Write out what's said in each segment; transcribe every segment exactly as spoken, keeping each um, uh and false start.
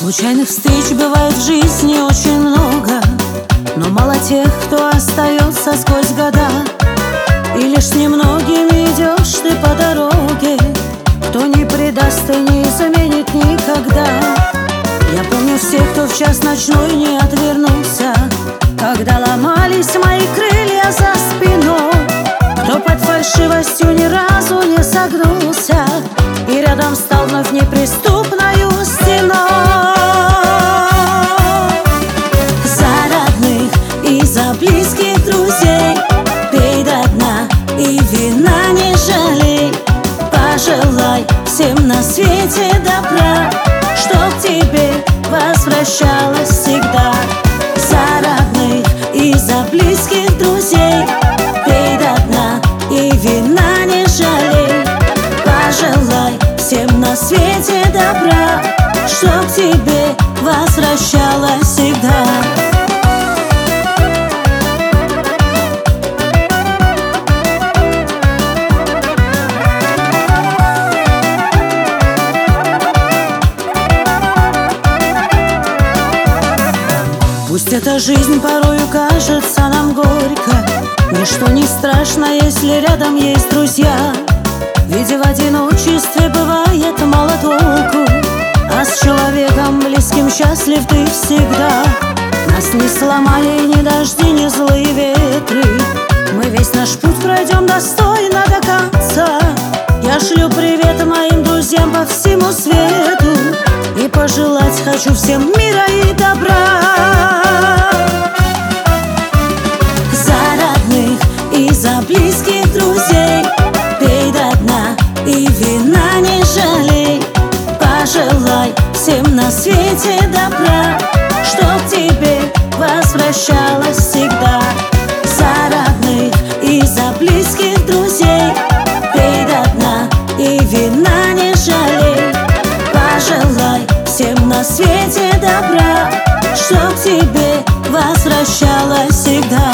Случайных встреч бывает в жизни очень много, но мало тех, кто остается сквозь года. И лишь с немногими идешь ты по дороге, кто не предаст и не заменит никогда. Я помню всех, кто в час ночной не отвернулся, когда ломались мои крылья за спиной, кто под фальшивостью ни разу не согнулся и рядом стал вновь неприступною стеной. За родных и за близких друзей пей до дна и вина не жалей. Пожелай всем на свете добра, чтоб тебе возвращалась всегда. За родных и за близких друзей пей до дна и вина не жалей. Пожелай всем на свете добра, чтоб тебе возвращалась всегда. Пусть эта жизнь порою кажется нам горько, ничто не страшно, если рядом есть друзья. Ведь в одиночестве бывает мало толку, а с человеком близким счастлив ты всегда. Нас не сломали ни дожди, ни злые ветры, мы весь наш путь пройдем достойно до конца. Я шлю привет моим друзьям по всему свету и пожелать хочу всем мира и добра. За родных и за близких друзей пей до дна и вина не жалей. Пожелай всем на свете добра, чтоб тебе возвращалась всегда. За родных и за близких друзей пей до дна и вина не жалей. Пожелай всем на свете добра, чтоб тебе возвращалась всегда.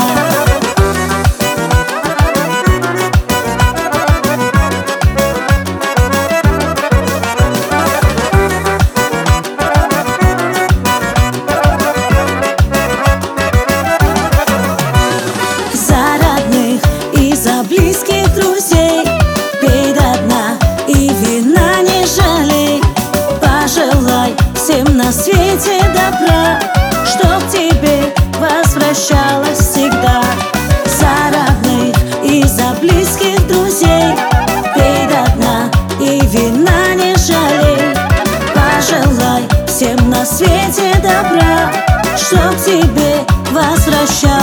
Близких друзей пей до дна и вина не жалей. Пожелай всем на свете добра, чтоб тебе возвращалась всегда. За родных и за близких друзей пей до дна и вина не жалей. Пожелай всем на свете добра, чтоб тебе возвращалась.